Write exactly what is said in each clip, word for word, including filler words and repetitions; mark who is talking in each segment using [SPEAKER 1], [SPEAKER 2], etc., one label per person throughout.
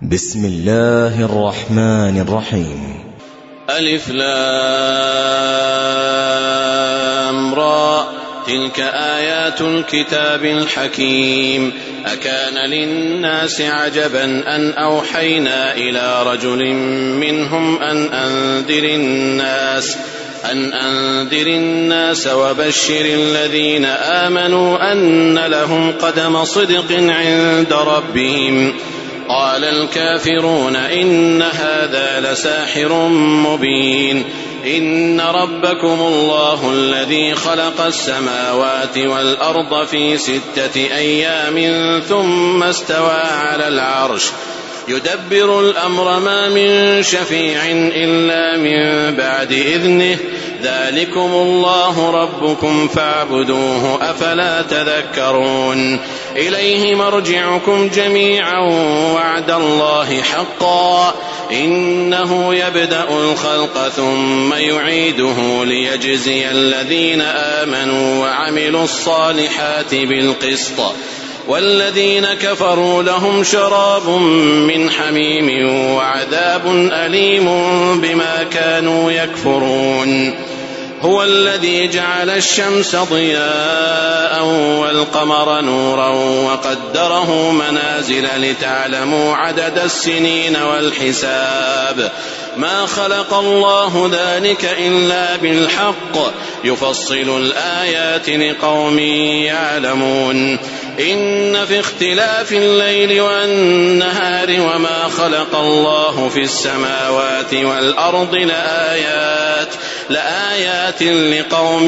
[SPEAKER 1] بسم الله الرحمن الرحيم.
[SPEAKER 2] ألف لام را تلك آيات الكتاب الحكيم. أكان للناس عجبا أن أوحينا إلى رجل منهم أن أنذر الناس أن أنذر الناس وبشر الذين آمنوا أن لهم قدم صدق عند ربهم. قال الكافرون إن هذا لساحر مبين. إن ربكم الله الذي خلق السماوات والأرض في ستة أيام ثم استوى على العرش يدبر الأمر ما من شفيع إلا من بعد إذنه ذلكم الله ربكم فاعبدوه أفلا تذكرون. إليه مرجعكم جميعا وعد الله حقا إنه يبدأ الخلق ثم يعيده ليجزي الذين آمنوا وعملوا الصالحات بالقسط والذين كفروا لهم شراب من حميم وعذاب أليم بما كانوا يكفرون. هو الذي جعل الشمس ضياء والقمر نورا وقدره منازل لتعلموا عدد السنين والحساب ما خلق الله ذلك إلا بالحق يفصل الآيات لقوم يعلمون. إن في اختلاف الليل والنهار وما خلق الله في السماوات والأرض لآيات لآيات لقوم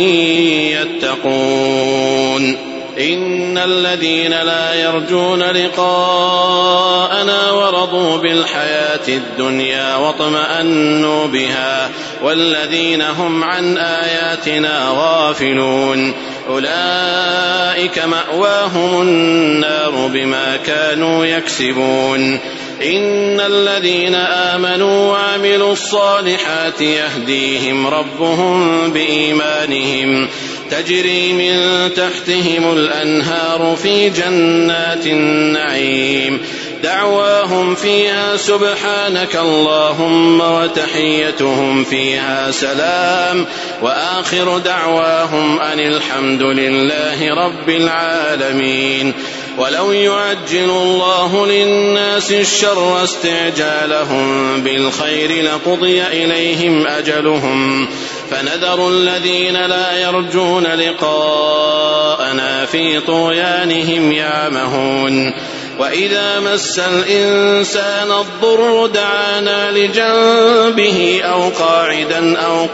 [SPEAKER 2] يتقون. إن الذين لا يرجون لقاءنا ورضوا بالحياة الدنيا واطمأنوا بها والذين هم عن آياتنا غافلون أولئك مأواهم النار بما كانوا يكسبون. إن الذين آمنوا وعملوا الصالحات يهديهم ربهم بإيمانهم تجري من تحتهم الأنهار في جنات النعيم دعواهم فيها سبحانك اللهم وتحيتهم فيها سلام وآخر دعواهم أن الحمد لله رب العالمين. ولو يعجل الله للناس الشر استعجالهم بالخير لقضي إليهم أجلهم فنذر الذين لا يرجون لقاءنا في طغيانهم يعمهون. وإذا مس الإنسان الضر دعانا لجنبه أو قاعدا أو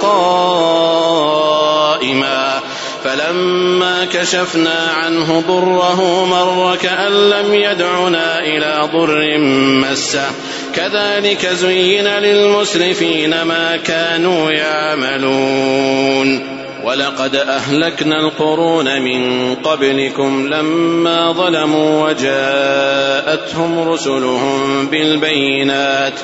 [SPEAKER 2] قائما فلما كشفنا عنه ضره مر كأن لم يدعنا إلى ضر مسه كذلك زين للمسرفين ما كانوا يعملون. ولقد أهلكنا القرون من قبلكم لما ظلموا وجاءتهم رسلهم بالبينات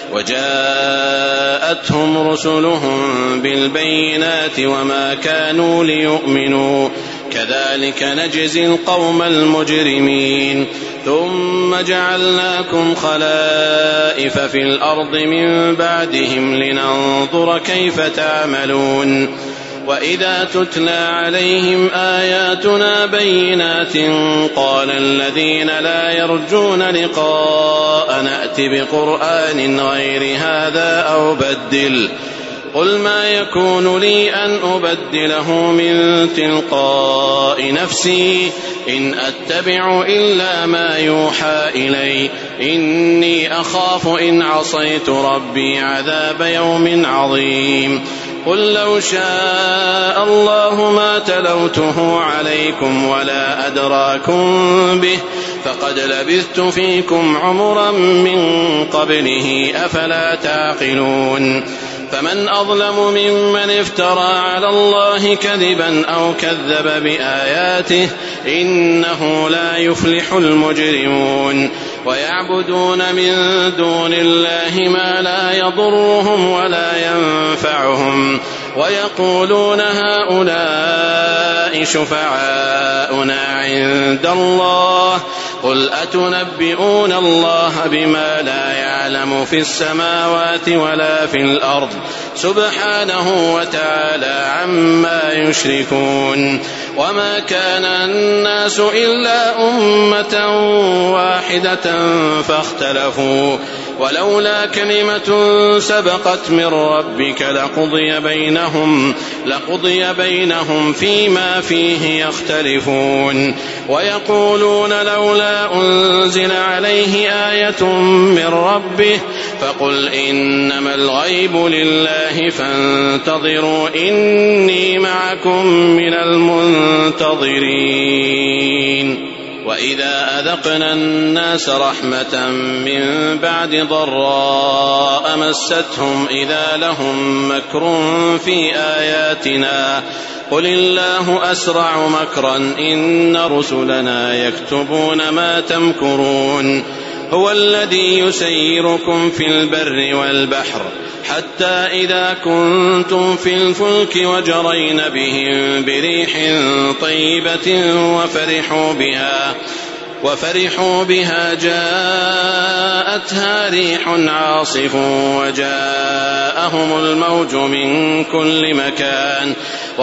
[SPEAKER 2] وجاءتهم رسلهم بالبينات وما كانوا ليؤمنوا كذلك نجزي القوم المجرمين. ثم جعلناكم خلائف في الأرض من بعدهم لننظر كيف تعملون. وإذا تتلى عليهم آياتنا بينات قال الذين لا يرجون لقاء نأت بقرآن غير هذا أو بدل قل ما يكون لي أن أبدله من تلقاء نفسي إن أتبع إلا ما يوحى إلي إني أخاف إن عصيت ربي عذاب يوم عظيم. قل لو شاء الله ما تلوته عليكم ولا أدراكم به فقد لبثت فيكم عمرا من قبله أفلا تعقلون. فمن أظلم ممن افترى على الله كذبا أو كذب بآياته إنه لا يفلح المجرمون. ويعبدون من دون الله ما لا يضرهم ولا ينفعهم ويقولون هؤلاء هؤلاء شفعاؤنا عند الله قل أتنبئون الله بما لا يعلم في السماوات ولا في الأرض سبحانه وتعالى عما يشركون وما كان الناس إلا أمة واحدة فاختلفوا ولولا كلمة سبقت من ربك لقضي بينهم لقضي بينهم فيما فيه يختلفون ويقولون لولا أنزل عليه آية من ربه فقل إنما الغيب لله فانتظروا إني معكم من المنتظرين وإذا أذقنا الناس رحمة من بعد ضراء مستهم إذا لهم مكر في آياتنا قل الله أسرع مكرا إن رسلنا يكتبون ما تمكرون هو الذي يسيركم في البر والبحر حتى إذا كنتم في الفلك وجرين بهم بريح طيبة وفرحوا بها وفرحوا بها جاءتها ريح عاصف وجاءهم الموج من كل مكان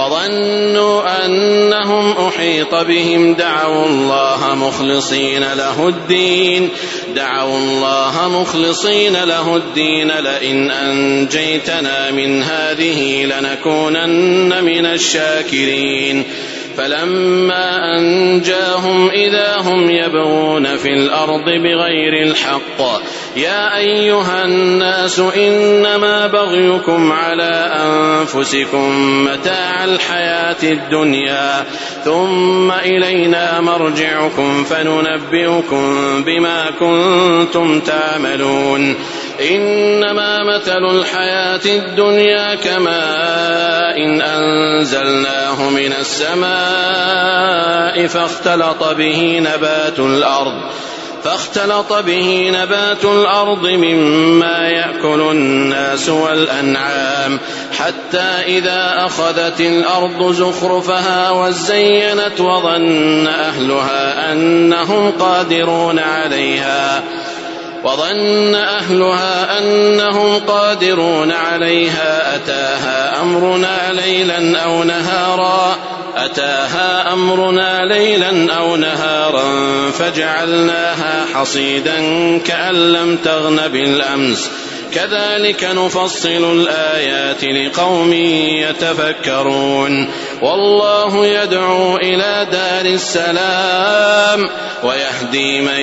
[SPEAKER 2] وظنوا أنهم أحيط بهم دعوا الله مخلصين له الدين دعوا الله مخلصين له الدين لئن أنجيتنا من هذه لنكونن من الشاكرين فلما أنجاهم إذا هم يبغون في الأرض بغير الحق يا أيها الناس إنما بغيكم على أنفسكم متاع الحياة الدنيا ثم إلينا مرجعكم فننبئكم بما كنتم تعملون إنما مثل الحياة الدنيا كماء إن أنزلناه من السماء فاختلط به نبات الأرض فاختلط به نبات الأرض مما يأكل الناس والأنعام حتى إذا أخذت الأرض زخرفها وزينت وظن أهلها أنهم قادرون عليها وظن أهلها أنهم قادرون عليها أتاها أمرنا ليلا أو نهارا أتاها أمرنا ليلا أو نهارا فجعلناها حصيدا كأن لم تغن بالأمس كذلك نفصل الآيات لقوم يتفكرون والله يدعو إلى دار السلام ويهدي من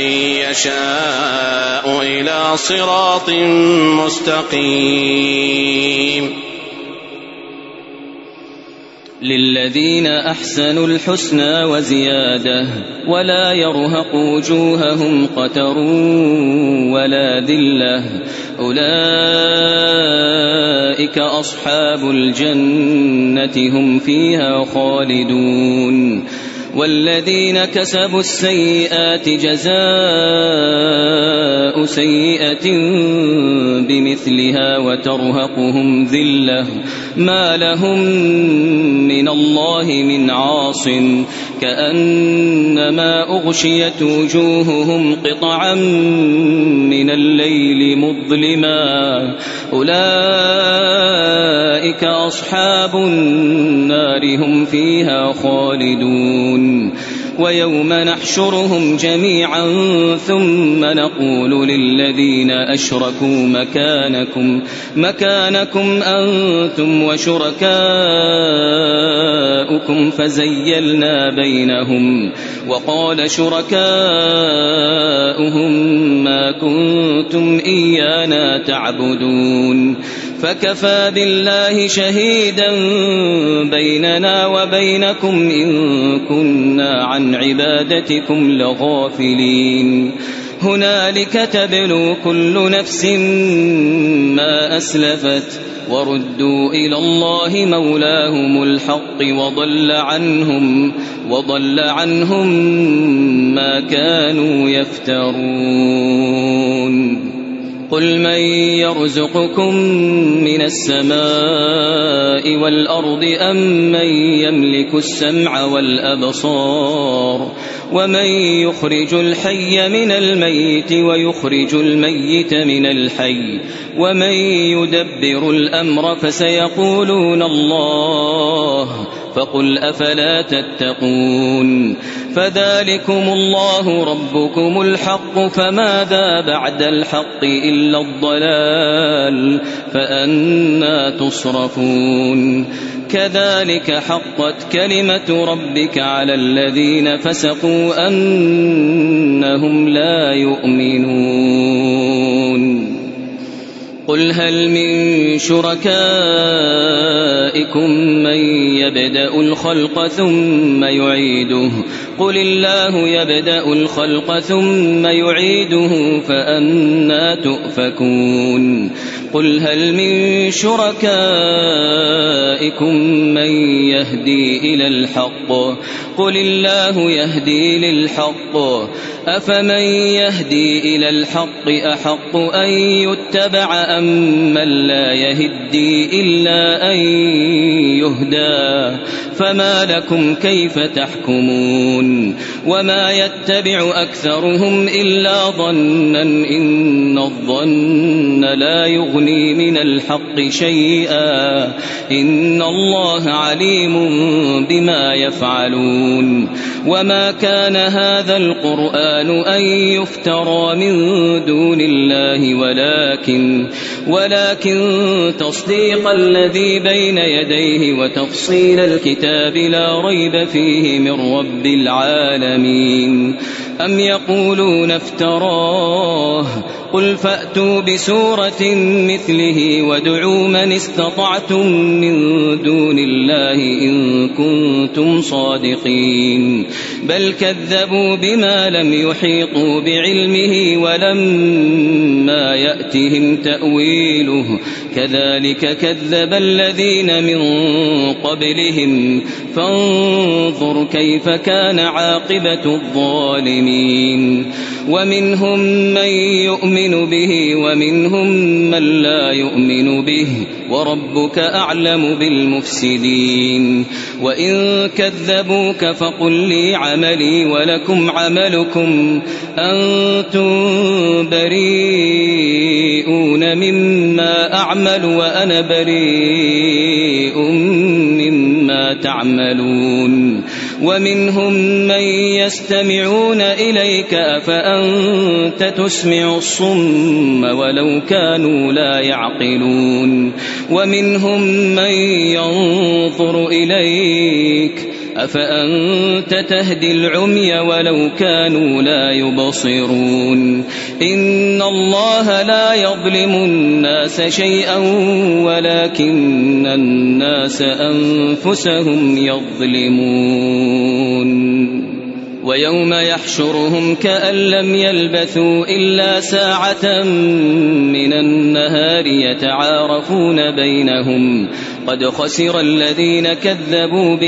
[SPEAKER 2] يشاء إلى صراط مستقيم
[SPEAKER 3] للذين أحسنوا الحسنى وزيادة ولا يرهق وجوههم قتر ولا ذلة أولئك أصحاب الجنة هم فيها خالدون والذين كسبوا السيئات جزاء سيئة بمثلها وترهقهم ذلة ما لهم من الله من عاصم كأنما أغشيت وجوههم قطعا من الليل مظلما أولئك أصحاب النار هم فيها خالدون ويوم نحشرهم جميعا ثم نقول للذين أشركوا مكانكم مكانكم أنتم وشركاؤكم فزيلنا بينهم وقال شركاؤهم ما كنتم إيانا تعبدون فكفى بالله شهيدا بيننا وبينكم إن كنا عن عبادتكم لغافلين هنالك تبلو كل نفس ما أسلفت وردوا إلى الله مولاهم الحق وضل عنهم وضل عنهم ما كانوا يفترون قل من يرزقكم من السماء والأرض أم من يملك السمع والأبصار ومن يخرج الحي من الميت ويخرج الميت من الحي ومن يدبر الأمر فسيقولون الله فقل أفلا تتقون فذلكم الله ربكم الحق فماذا بعد الحق إلا الضلال فأنى تصرفون كذلك حقت كلمة ربك على الذين فسقوا أنهم لا يؤمنون قل هل من شركائكم من يبدأ الخلق ثم يعيده قل الله يبدأ الخلق ثم يعيده فأنى تؤفكون قل هل من شركائكم من يهدي إلى الحق قل الله يهدي للحق أفمن يهدي إلى الحق أحق أن يتبع أم من لا يهدي إلا أن يهدى فما لكم كيف تحكمون وما يتبع أكثرهم إلا ظنا إن الظن لا يغني من الحق شيئا إن الله عليم بما يفعلون وما كان هذا القرآن أن يفترى من دون الله ولكن ولكن تصديق الذي بين يديه وتفصيل الكتاب لا ريب فيه من رب العالمين أم يقولون افتراه قل فأتوا بسورة مثله وادعوا من استطعتم من دون الله إن كنتم صادقين بل كذبوا بما لم يحيطوا بعلمه ولما يأتهم تأويله كذلك كذب الذين من قبلهم فانظر كيف كان عاقبة الظالمين ومنهم من يؤمن به ومنهم من لا يؤمن به وربك أعلم بالمفسدين وإن كذبوك فقل لي عملي ولكم عملكم أنتم بريئون مما أعمل وأنا بريء مما تعملون ومنهم من يستمعون إليك أفأنت تسمع الصم ولو كانوا لا يعقلون ومنهم من ينظر إليك أفأنت تهدي العمي ولو كانوا لا يبصرون إن الله لا يظلم الناس شيئا ولكن الناس أنفسهم يظلمون ويوم يحشرهم كأن لم يلبثوا إلا ساعة من النهار يتعارفون بينهم قد خسر الذين كذبوا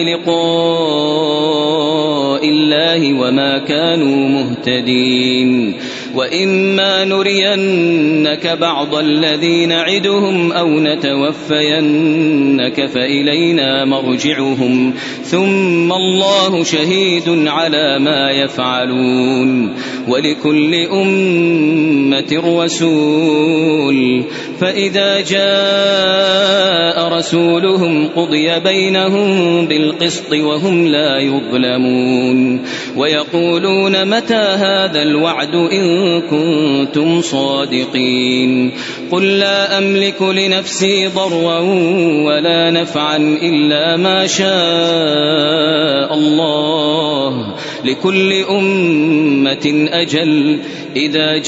[SPEAKER 3] بلقاء الله وما كانوا مهتدين وإما نرينك بعض الذي نعدهم أو نتوفينك فإلينا مرجعهم ثم الله شهيد على ما يفعلون ولكل أمة رسول فإذا جاء رسولهم قضي بينهم بالقسط وهم لا يظلمون ويقولون متى هذا الوعد إن كنتم صادقين قل لا أملك لنفسي ضرا ولا نفعا إلا ما شاء الله لكل أمة أجل إذا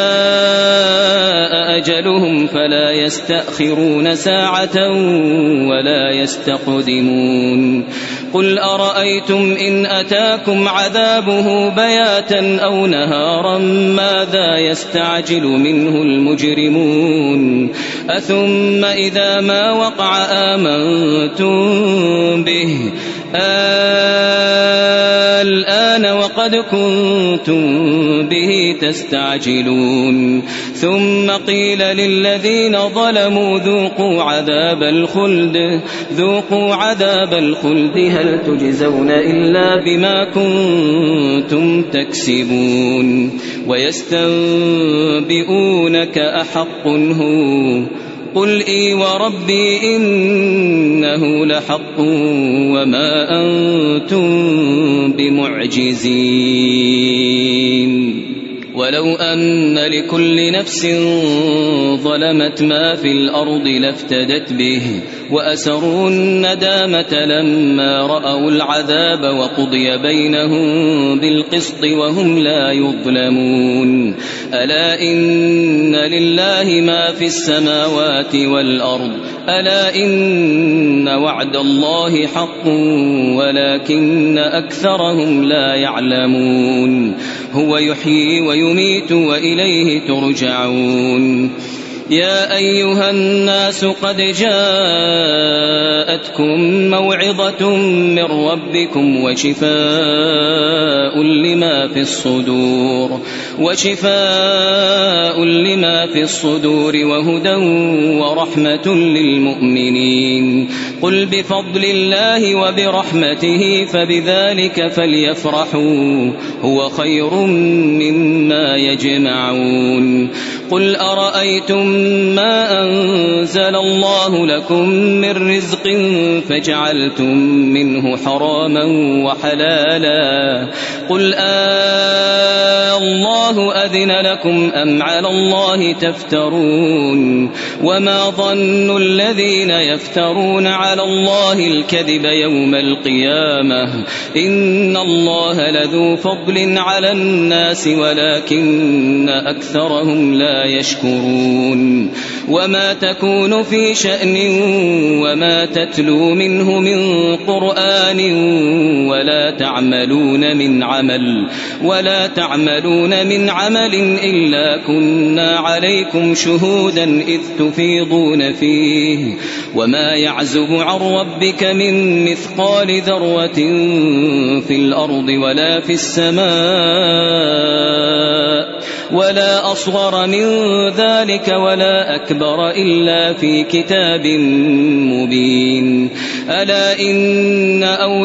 [SPEAKER 3] جاء أجلهم فلا يستأخرون ساعة ولا يستقدمون قل أرأيتم إن أتاكم عذابه بياتا أو نهارا ماذا يستعجل منه المجرمون أثم إذا ما وقع آمنتم به الآن وقد قد كنتم به تستعجلون ثم قيل للذين ظلموا ذوقوا عذاب الخلد ذوقوا عذاب الخلد هل تجزون إلا بما كنتم تكسبون ويستنبئونك أحق هو قل إي وربي إنه لحق وما أنتم بمعجزين ولو أن لكل نفس ظلمت ما في الأرض لافتدت به وأسروا الندامة لما رأوا العذاب وقضي بينهم بالقسط وهم لا يظلمون ألا إن لله ما في السماوات والأرض ألا إن وعد الله حق ولكن أكثرهم لا يعلمون هو يحيي ويميت وإليه ترجعون يا أيها الناس قد جاءتكم موعظة من ربكم وشفاء لما في الصدور وشفاء لما في الصدور وهدى ورحمة للمؤمنين قل بفضل الله وبرحمته فبذلك فليفرحوا هو خير مما يجمعون قل أرأيتم ما أنزل الله لكم من رزق فجعلتم منه حراما وحلالا قل آه الله أذن لكم أم على الله تفترون وما ظن الذين يفترون على الله الكذب يوم القيامة إن الله لذو فضل على الناس ولكن أكثرهم لا يشكرون وما تكون في شأن وما تتلو منه من قرآن ولا تعملون من عمل ولا تعملون من عمل إلا كنا عليكم شهودا إذ تفيضون فيه وما يعزب عن ربك من مثقال ذرة في الأرض ولا في السماء ولا أصغر من ذلك ولا أكبر إلا في كتاب مبين ألا إن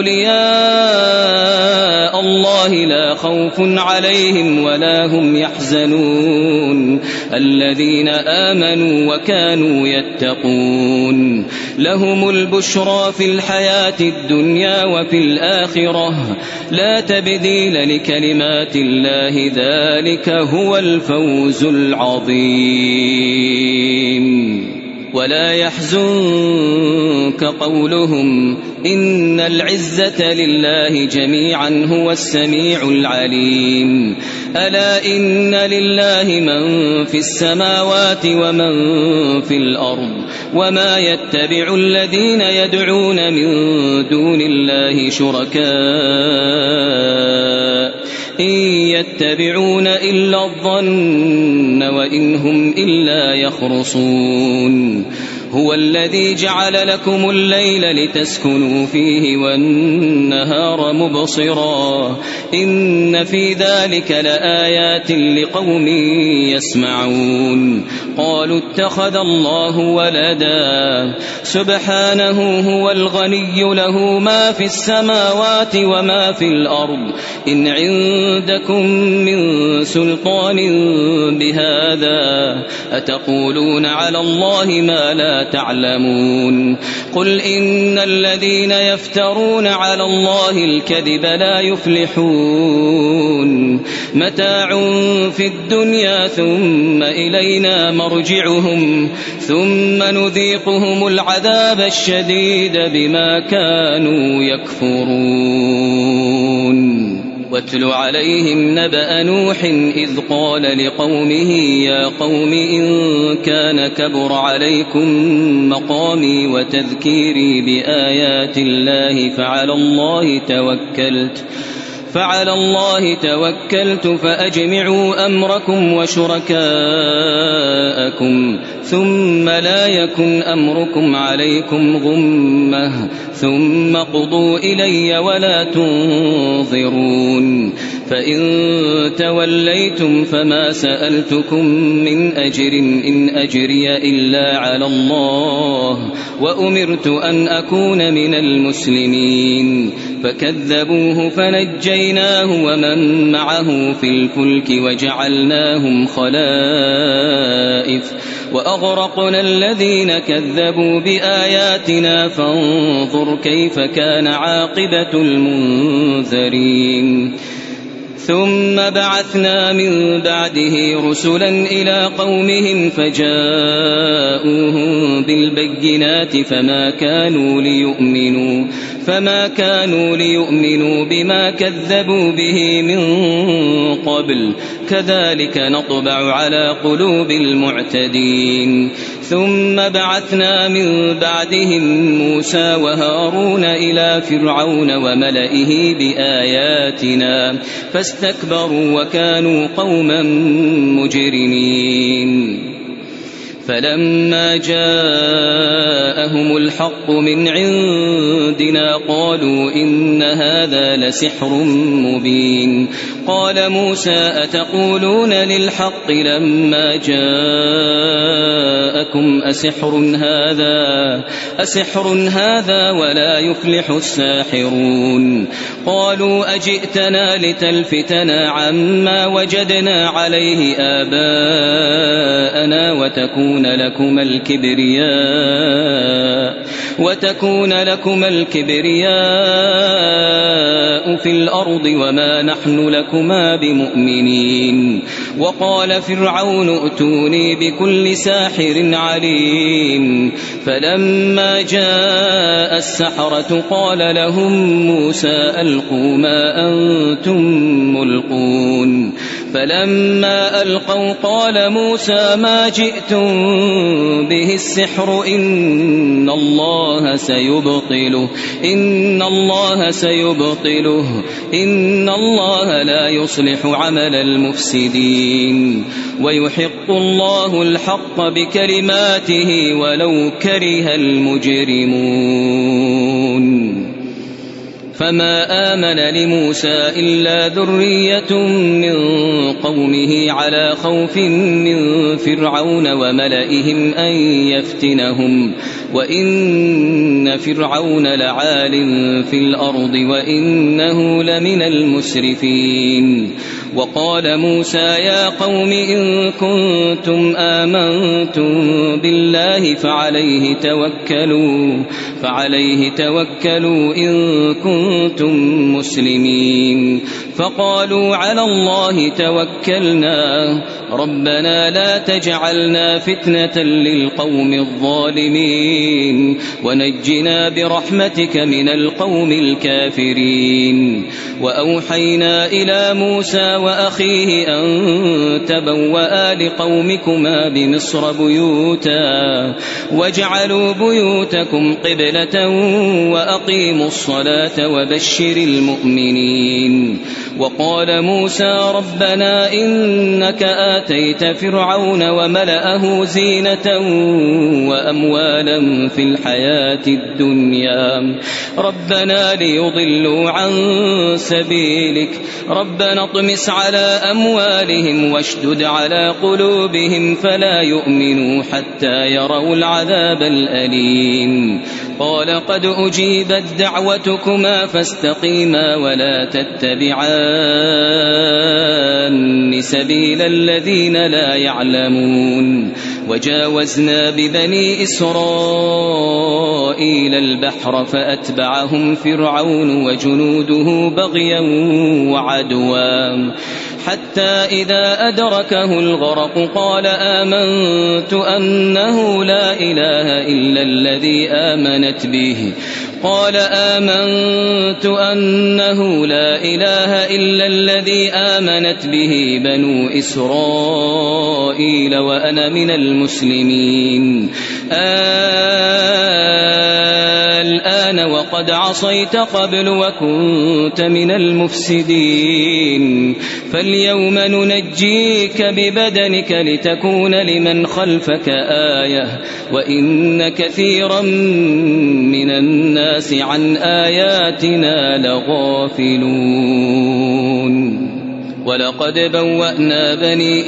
[SPEAKER 3] أولياء الله لا خوف عليهم ولا هم يحزنون الذين آمنوا وكانوا يتقون لهم البشرى في الحياة الدنيا وفي الآخرة لا تبديل لكلمات الله ذلك هو الفوز العظيم ولا يحزنك قولهم إن العزة لله جميعا هو السميع العليم ألا إن لله من في السماوات ومن في الأرض وما يتبع الذين يدعون من دون الله شركاء إن يتبعون إلا الظن وإن هم إلا يخرصون هو الذي جعل لكم الليل لتسكنوا فيه والنهار مبصرا إن في ذلك لآيات لقوم يسمعون قالوا اتخذ الله ولدا سبحانه هو الغني له ما في السماوات وما في الأرض إن عندكم من سلطان بهذا أتقولون على الله ما لا تعلمون قل إن الذين يفترون على الله الكذب لا يفلحون متاع في الدنيا ثم إلينا مرجعهم ثم نذيقهم العذاب الشديد بما كانوا يكفرون واتل عليهم نبأ نوح إذ قال لقومه يا قوم إن كان كبر عليكم مقامي وتذكيري بآيات الله فعلى الله توكلت فعلى الله توكلت فأجمعوا أمركم وشركاءكم ثم لا يكن أمركم عليكم غمة ثم قضوا إلي ولا تنظرون فإن توليتم فما سألتكم من أجر إن أجري إلا على الله وأمرت أن أكون من المسلمين فكذبوه فنجيناه ومن معه في الفلك وجعلناهم خلائف وأغرقنا الذين كذبوا بآياتنا فانظر كيف كان عاقبة المنذرين ثم بعثنا من بعده رسلا إلى قومهم فجاءوهم بالبينات فما كانوا ليؤمنوا فما كانوا ليؤمنوا بما كذبوا به من قبل كذلك نطبع على قلوب المعتدين ثم بعثنا من بعدهم موسى وهارون إلى فرعون وملئه بآياتنا فاستكبروا وكانوا قوما مجرمين فلما جاءهم الحق من عندنا قالوا إن هذا لسحر مبين قال موسى أتقولون للحق لما جاءكم أسحر هذا أسحر هذا ولا يفلح الساحرون قالوا أجئتنا لتلفتنا عما وجدنا عليه آباءنا وتكون لكم الكبرياء وتكون لكم الكبرياء في الأرض وما نحن لكما بمؤمنين وقال فرعون ائتوني بكل ساحر عليم فلما جاء السحرة قال لهم موسى ألقوا ما أنتم ملقون فلما ألقوا قال موسى ما جئتم به السحر إن الله سيبطله إن الله سيبطله إن الله لا يصلح عمل المفسدين ويحق الله الحق بكلماته ولو كره المجرمون فما آمن لموسى إلا ذرية من قومه على خوف من فرعون وملئهم أن يفتنهم وإن فرعون لعال في الأرض وإنه لمن المسرفين وقال موسى يا قوم إن كنتم آمنتم بالله فعليه توكلوا فعليه توكلوا إن كنتم مسلمين فقالوا على الله توكلنا ربنا لا تجعلنا فتنة للقوم الظالمين ونجنا برحمتك من القوم الكافرين وأوحينا إلى موسى وأخيه أن تبوأ لقومكما بمصر بيوتا واجعلوا بيوتكم قبلة وأقيموا الصلاة وبشر المؤمنين وقال موسى ربنا إنك آتيت فرعون وملأه زينة وأموالا في الحياة الدنيا ربنا ليضلوا عن سبيلك ربنا اطمس على أموالهم واشدد على قلوبهم فلا يؤمنوا حتى يروا العذاب الأليم قال قد أجيبت دعوتكما فاستقيما ولا تتبعان سبيل الذين لا يعلمون وجاوزنا ببني إسرائيل البحر فأتبعهم فرعون وجنوده بغيا وعدوا حتى إذا أدركه الغرق قال آمنت أنه لا إله إلا الذي آمنت به قال آمنت أنه لا إله إلا الذي آمنت به بنو إسرائيل وأنا من المسلمين الآن وقد عصيت قبل وكنت من المفسدين فاليوم ننجيك ببدنك لتكون لمن خلفك آية وإن كثيرا من الناس عن آياتنا لغافلون. ولقد بوأنا بني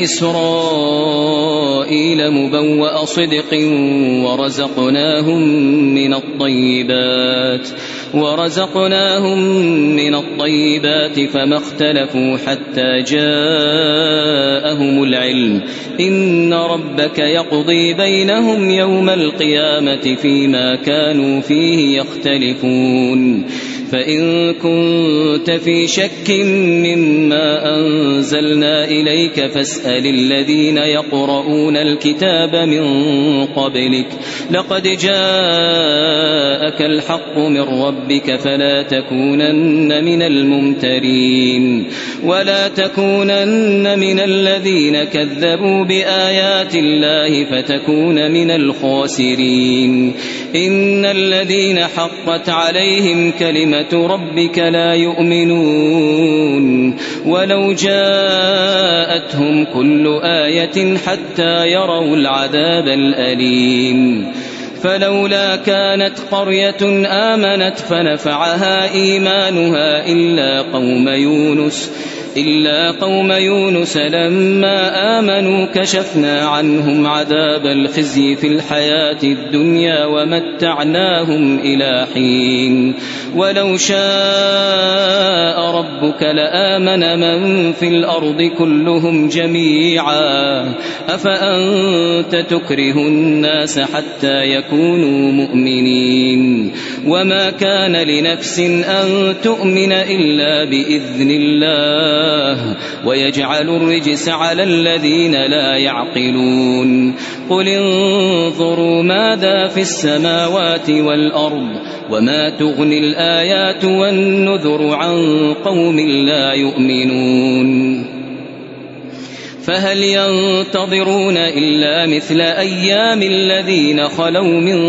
[SPEAKER 3] إسرائيل مبوأ صدق ورزقناهم من الطيبات ورزقناهم من الطيبات فما اختلفوا حتى جاءهم العلم إن ربك يقضي بينهم يوم القيامة فيما كانوا فيه يختلفون فإن كنت في شك مما أنزلنا إليك فاسأل الذين يقرؤون الكتاب من قبلك لقد جاءك الحق من ربك فلا تكونن من الممترين ولا تكونن من الذين كذبوا بآيات الله فتكون من الخاسرين إن الذين حقت عليهم كلمة ربك لا يؤمنون ولو جاءتهم كل آية حتى يروا العذاب الأليم فلولا كانت قرية آمنت فنفعها إيمانها إلا قوم يونس إلا قوم يونس لما آمنوا كشفنا عنهم عذاب الخزي في الحياة الدنيا ومتعناهم إلى حين ولو شاء ربك لآمن من في الأرض كلهم جميعا أفأنت تكره الناس حتى يكونوا مؤمنين وما كان لنفس أن تؤمن إلا بإذن الله ويجعل الرجس على الذين لا يعقلون قل انظروا ماذا في السماوات والأرض وما تغني الآيات والنذر عن قوم لا يؤمنون فهل ينتظرون إلا مثل أيام الذين خلوا من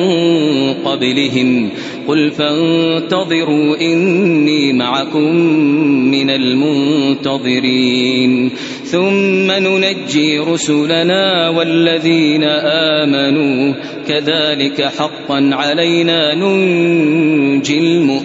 [SPEAKER 3] قبلهم قل فانتظروا إني معكم من المنتظرين ثم ننجي رسلنا والذين آمنوا كذلك حقا علينا ننجي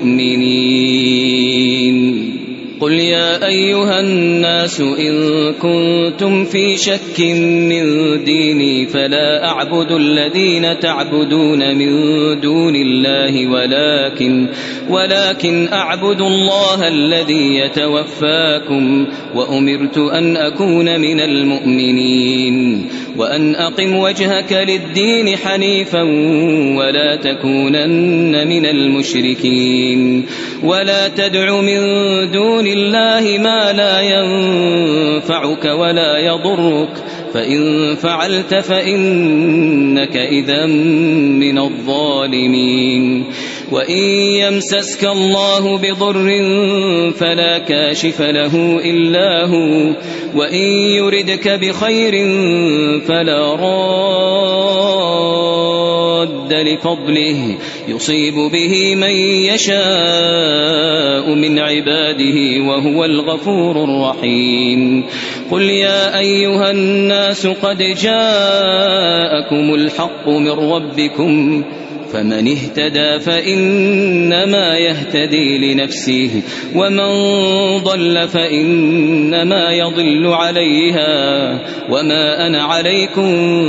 [SPEAKER 3] المؤمنين قل يا أيها الناس إن كنتم في شك من ديني فلا أعبد الذين تعبدون من دون الله ولكن ولكن أعبد الله الذي يتوفاكم وأمرت أن أكون من المؤمنين وأن أقم وجهك للدين حنيفا ولا تكونن من المشركين ولا تدع من دون الله ما لا ينفعك ولا يضرك فإن فعلت فإنك إذا من الظالمين وإن يمسسك الله بضر فلا كاشف له إلا هو وإن يردك بخير فلا راد لفضله يصيب به من يشاء من عباده وهو الغفور الرحيم قل يا أيها الناس قد جاءكم الحق من ربكم فمن اهتدى فإنما يهتدي لنفسه ومن ضل فإنما يضل عليها وما أنا عليكم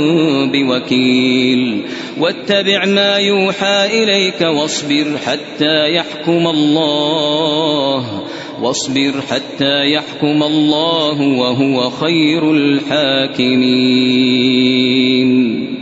[SPEAKER 3] بوكيل واتبع ما يوحى إليك واصبر حتى يحكم الله واصبر حتى يحكم الله وهو خير الحاكمين.